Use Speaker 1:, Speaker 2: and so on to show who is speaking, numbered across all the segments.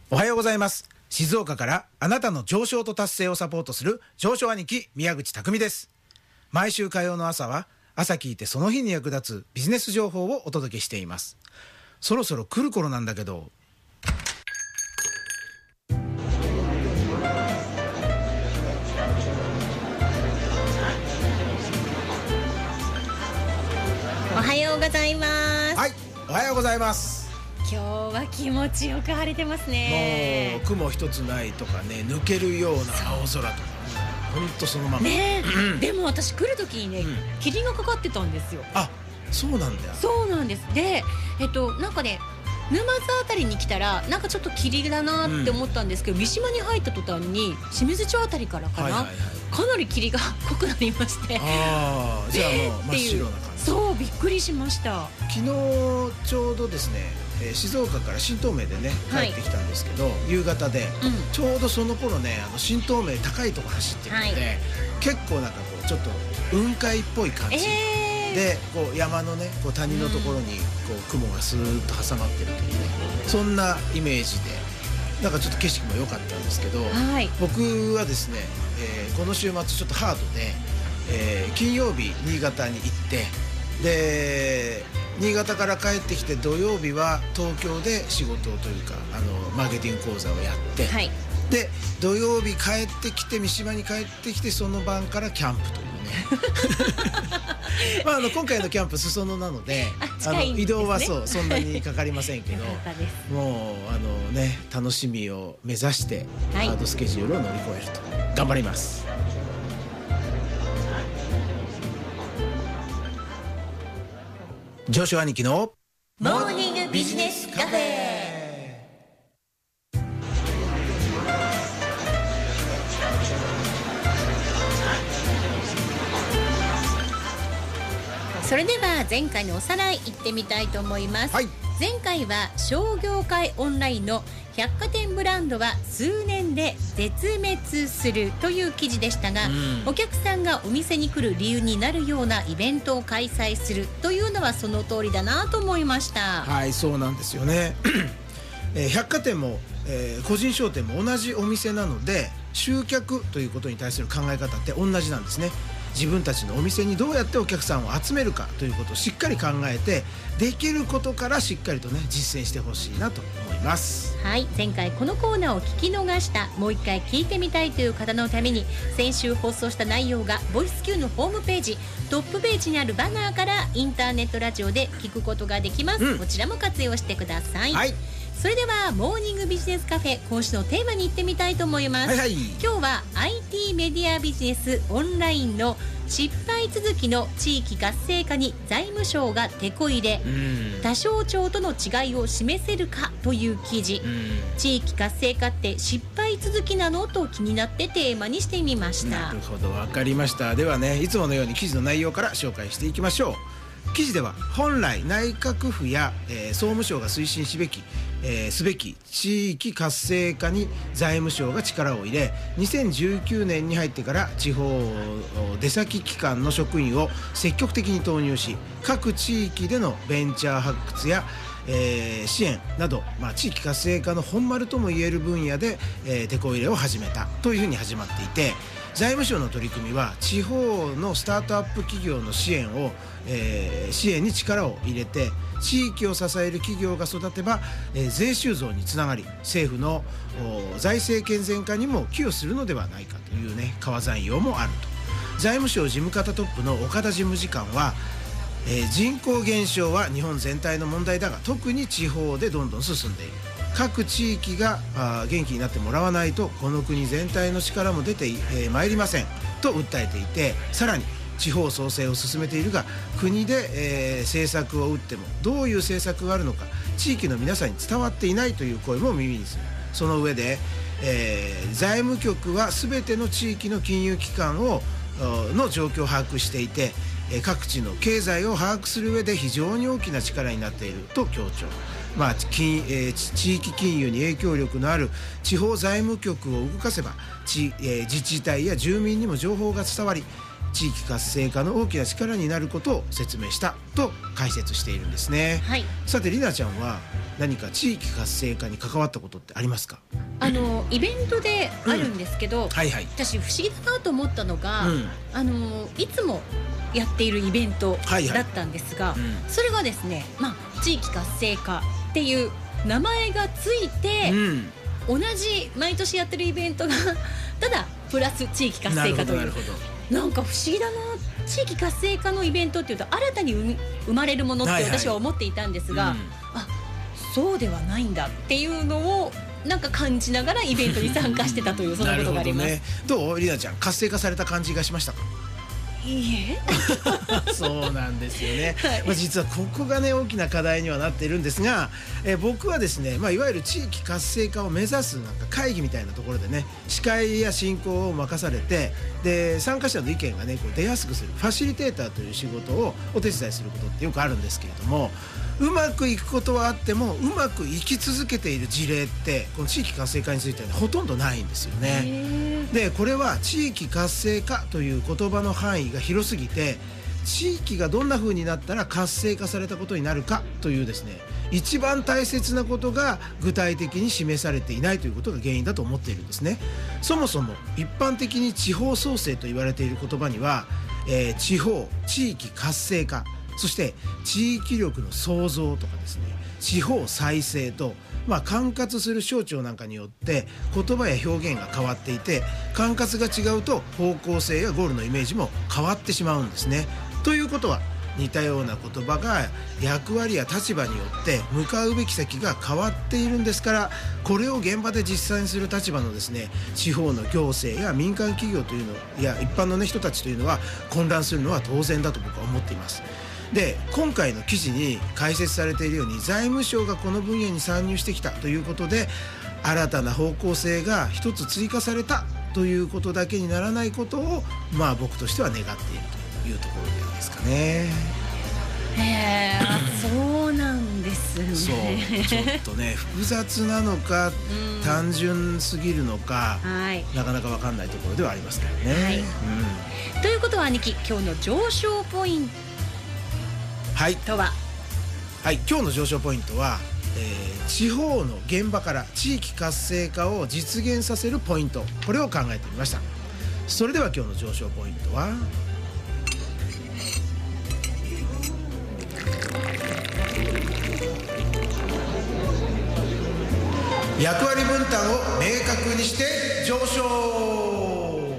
Speaker 1: おはようございます。静岡からあなたの上昇と達成をサポートする上昇兄貴宮口匠です。毎週火曜の朝は朝聞いてその日に役立つビジネス情報をお届けしています。そろそろ来る頃なんだけど、
Speaker 2: おはようございます。
Speaker 1: はい、おはようございます。
Speaker 2: 今日は気持ちよく晴れてますね。
Speaker 1: もう雲一つないとかね、抜けるような青空とか、ほんとそのまま
Speaker 2: ねでも私来る時にね、霧がかかってたんですよ。
Speaker 1: あ、そうなんだよ。
Speaker 2: そうなんです。で、なんかね、沼津あたりに来たらなんかちょっと霧だなって思ったんですけど、三島に入った途端に清水町あたりからかな、かなり霧が濃くなりまして、
Speaker 1: ああ、じゃあもう真っ白な感じ。
Speaker 2: そう、びっくりしました。
Speaker 1: 昨日ちょうどですね、静岡から新東名でね帰ってきたんですけど、夕方で、ちょうどその頃ね、新東名高いとこ走ってるので、結構なんかこうちょっと雲海っぽい感じ、でこう山のねこう谷のところにこう雲がスーッと挟まってるというね、そんなイメージでなんかちょっと景色も良かったんですけど、僕はですね、この週末ちょっとハードで、金曜日新潟に行って、で新潟から帰ってきて土曜日は東京で仕事というかマーケティング講座をやって、で土曜日帰ってきて三島に帰ってきてその晩からキャンプというねまあ今回のキャンプ裾野なので、移動はそんなにかかりませんけどもうね、楽しみを目指してハードスケジュールを乗り越えると頑張ります。上昇兄貴の
Speaker 2: モーニングビジネスカフェ。それでは前回のおさらい行ってみたいと思います。前回は商業界オンラインの百貨店ブランドは数年で絶滅するという記事でしたが、お客さんがお店に来る理由になるようなイベントを開催するというのはその通りだなと思いました。
Speaker 1: はい、そうなんですよね百貨店も、個人商店も同じお店なので、集客ということに対する考え方って同じなんですね。自分たちのお店にどうやってお客さんを集めるかということをしっかり考えて、できることからしっかりとね実践してほしいなと思います。
Speaker 2: はい、前回このコーナーを聞き逃した、もう一回聞いてみたいという方のために、先週放送した内容がボイス Q のホームページトップページにあるバナーからインターネットラジオで聞くことができます。こちらも活用してください。それではモーニングビジネスカフェ、今週のテーマに行ってみたいと思います。今日は IT メディアビジネスオンラインの失敗続きの地域活性化に財務省がテこ入れ、他省庁との違いを示せるかという記事。地域活性化って失敗続きなのと気になってテーマにしてみました。
Speaker 1: なるほど、わかりました。ではね、いつものように記事の内容から紹介していきましょう。記事では本来内閣府や、総務省が推進すべき地域活性化に財務省が力を入れ、2019年に入ってから地方出先機関の職員を積極的に投入し、各地域でのベンチャー発掘や支援など、地域活性化の本丸ともいえる分野で、テこ入れを始めたというふうに始まっていて、財務省の取り組みは地方のスタートアップ企業の支援に力を入れて、地域を支える企業が育てば、税収増につながり、政府の財政健全化にも寄与するのではないかというね、川山用もあると。財務省事務方トップの岡田事務次官は、人口減少は日本全体の問題だが、特に地方でどんどん進んでいる。各地域が元気になってもらわないとこの国全体の力も出てまいりませんと訴えていて、さらに地方創生を進めているが、国で、政策を打ってもどういう政策があるのか地域の皆さんに伝わっていないという声も耳にする。その上で、財務局は全ての地域の金融機関の状況を把握していて、各地の経済を把握する上で非常に大きな力になっていると強調。地域金融に影響力のある地方財務局を動かせば、自治体や住民にも情報が伝わり、 地域活性化の大きな力になることを説明したと解説しているんですね。
Speaker 2: はい、
Speaker 1: さてりなちゃんは何か地域活性化に関わったことってありますか？
Speaker 2: イベントであるんですけど、
Speaker 1: はいはい、
Speaker 2: 私不思議だなと思ったのが、いつもやっているイベントだったんですが、それがですね、地域活性化っていう名前がついて、同じ毎年やってるイベントがただプラス地域活性化という、なんか不思議だな。地域活性化のイベントっていうと新たに生まれるものって私は思っていたんですが、そうではないんだっていうのをなんか感じながらイベントに参加してたというそんなことがあります。
Speaker 1: どうりなちゃん、活性化された感じがしましたか？
Speaker 2: いいえ
Speaker 1: そうなんですよね、実はここがね大きな課題にはなっているんですが、僕はですね、いわゆる地域活性化を目指すなんか会議みたいなところでね、司会や進行を任されて、で参加者の意見がねこう出やすくするファシリテーターという仕事をお手伝いすることってよくあるんですけれども、うまくいくことはあってもうまくいき続けている事例ってこの地域活性化については、ほとんどないんですよね。でこれは地域活性化という言葉の範囲が広すぎて、地域がどんな風になったら活性化されたことになるかというですね、一番大切なことが具体的に示されていないということが原因だと思っているんですね。そもそも一般的に地方創生と言われている言葉には、地方地域活性化、そして地域力の創造とかですね、地方再生と、管轄する省庁なんかによって言葉や表現が変わっていて、管轄が違うと方向性やゴールのイメージも変わってしまうんですね。ということは似たような言葉が役割や立場によって向かうべき先が変わっているんですから、これを現場で実際にする立場のですね、地方の行政や民間企業というのや一般の、人たちというのは混乱するのは当然だと僕は思っています。で今回の記事に解説されているように、財務省がこの分野に参入してきたということで、新たな方向性が一つ追加されたということだけにならないことを、僕としては願っているというところでいいですかね。
Speaker 2: そうなんですね。
Speaker 1: そうちょっとね複雑なのか、単純すぎるのか、なかなか分かんないところではありますけどね。
Speaker 2: ということは兄貴、今日の上昇ポイントは、
Speaker 1: 今日の上昇ポイントは、地方の現場から地域活性化を実現させるポイント、これを考えてみました。それでは今日の上昇ポイントは、役割分担を明確にして上昇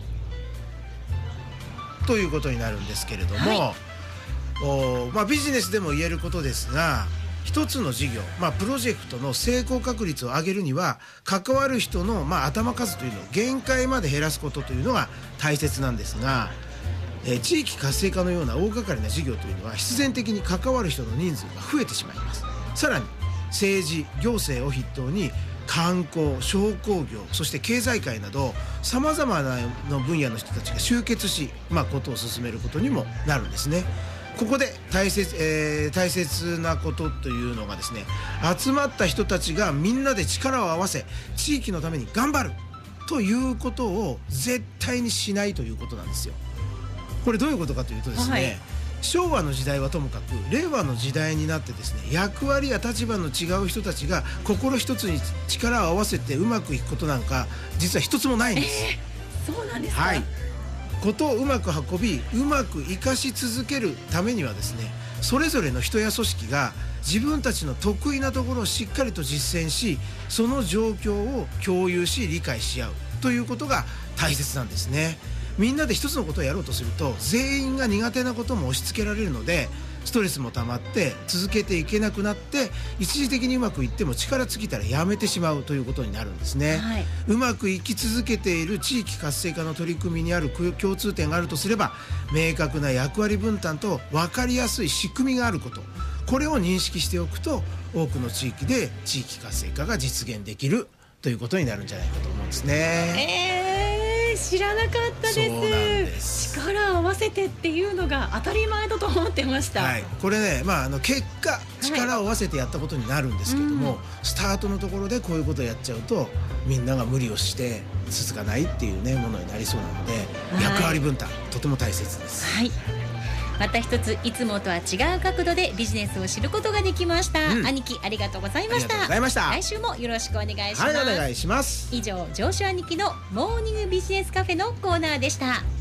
Speaker 1: ということになるんですけれども、ビジネスでも言えることですが、一つの事業、プロジェクトの成功確率を上げるには、関わる人の、頭数というのを限界まで減らすことというのが大切なんですが、地域活性化のような大掛かりな事業というのは必然的に関わる人の人数が増えてしまいます。さらに政治行政を筆頭に観光商工業、そして経済界などさまざまなの分野の人たちが集結し、ことを進めることにもなるんですね。ここで大切なことというのがですね、集まった人たちがみんなで力を合わせ地域のために頑張るということを絶対にしないということなんですよ。これどういうことかというとですね、昭和の時代はともかく令和の時代になってですね、役割や立場の違う人たちが心一つに力を合わせてうまくいくことなんか実は一つもないんです。
Speaker 2: そうなんですか。
Speaker 1: ことをうまく運び、うまく生かし続けるためにはですね、それぞれの人や組織が自分たちの得意なところをしっかりと実践し、その状況を共有し理解し合うということが大切なんですね。みんなで一つのことをやろうとすると、全員が苦手なことも押し付けられるので、ストレスも溜まって続けていけなくなって、一時的にうまくいっても力尽きたらやめてしまうということになるんですね。うまくいき続けている地域活性化の取り組みにある共通点があるとすれば、明確な役割分担と分かりやすい仕組みがあること、これを認識しておくと、多くの地域で地域活性化が実現できるということになるんじゃないかと思うんですね。
Speaker 2: 知らなかった
Speaker 1: そうなん
Speaker 2: で。
Speaker 1: ですす。
Speaker 2: 力を合わせてっていうのが当たり前だと思ってました。
Speaker 1: はい、これね、結果力を合わせてやったことになるんですけども、スタートのところでこういうことをやっちゃうとみんなが無理をして続かないっていうねものになりそうなので、役割分担とても大切です。
Speaker 2: はい。また一ついつもとは違う角度でビジネスを知ることができました。兄貴ありがとうございました。
Speaker 1: ありがとうございました。
Speaker 2: 来週もよろしくお願いします。
Speaker 1: はい、お願いします。
Speaker 2: 以上、上州兄貴のモーニングビジネスカフェのコーナーでした。